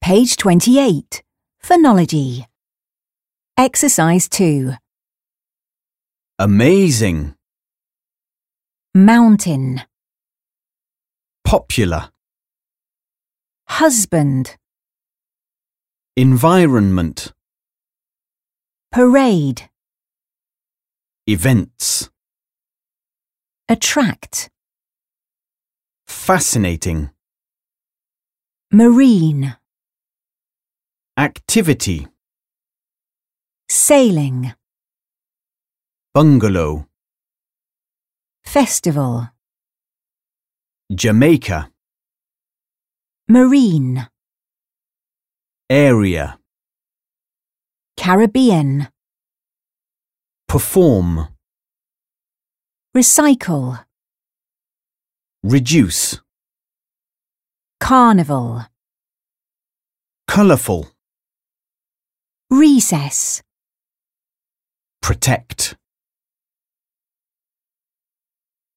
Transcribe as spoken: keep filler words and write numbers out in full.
Page twenty-eight. Phonology. Exercise two. Amazing. Mountain. Popular. Husband. Environment. Parade. Events. Attract. Fascinating. Marine. Activity. Sailing. Bungalow. Festival. Jamaica. Marine. Area. Caribbean. Perform. Recycle. Reduce. Carnival. Colourful. Recess. Protect.